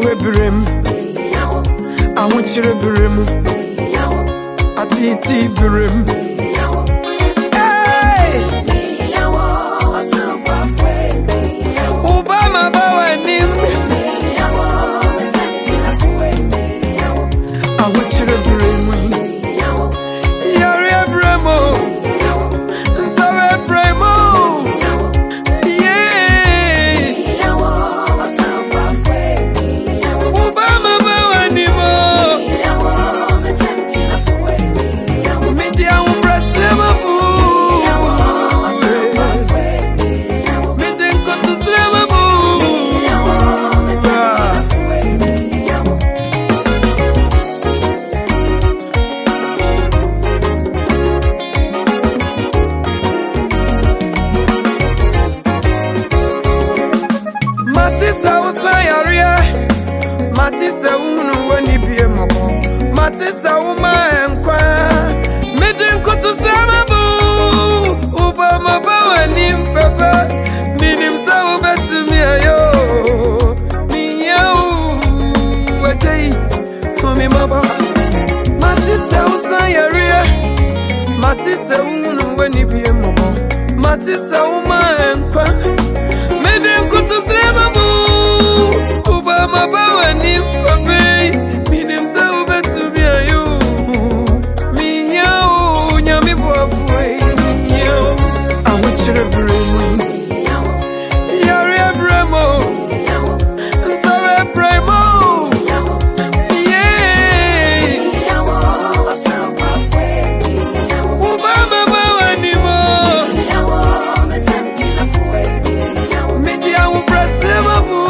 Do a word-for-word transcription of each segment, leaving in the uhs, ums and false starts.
Nsawe birim Awuchire birim Atiti birim Obama bawa nim Awuchire birim Yari bremo Nsawe bremo Matisa usayaria Matisa unu wani biye moko Matisa uma enkwa Midin kutu samabu Uba mabawa ni mpapa Minim sa ubetu miayo Miyau Wajei Kumi maba Matisa usayaria Matisa unu wani biye moko Matisa uma enkwa Midin kutu samabu Uba mabawa ni mpapa Minim sa ubetu miayo Miyau Nyami buafwe Miyau Awuchire bremo Yari bremo Nsawe bremo Yeah Uba mabawa ni mo Media upreste mabu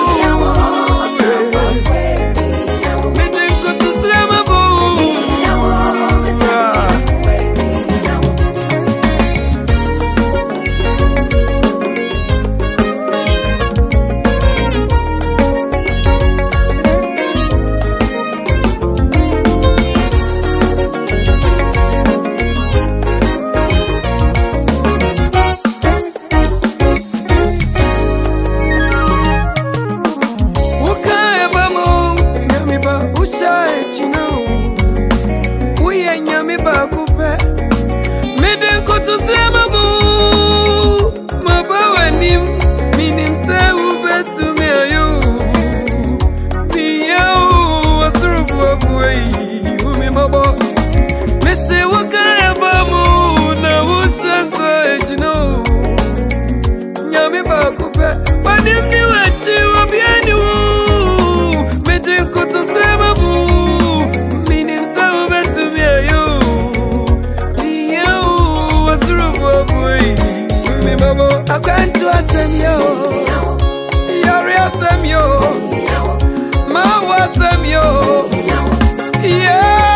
Akwantu asemyo Yari asemyo Ma wasemyo Yeah